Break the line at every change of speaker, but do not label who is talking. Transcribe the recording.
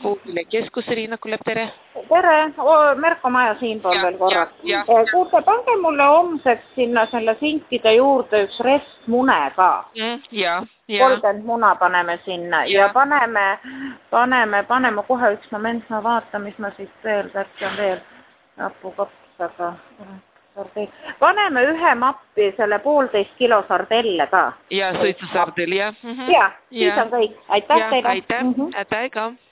poodile Keskus, Riina Kullep, tere!
Tere, Merko Maja siinpool veel korraks. Kuulge, pange mulle homseks sinna selle sinkide juurde üks restmune ka. 30 muna paneme sinna ja paneme kohe üks moment, ma vaatan, mis ma siit veel, äkki on veel napukapsaga. Paneme ühe mappi selle 1,5 kilo sardelle ka.
Ja suitsusardell, jah.
Ja, siis on kõik. Aitäh teile.
Aitäh, aitäh ka.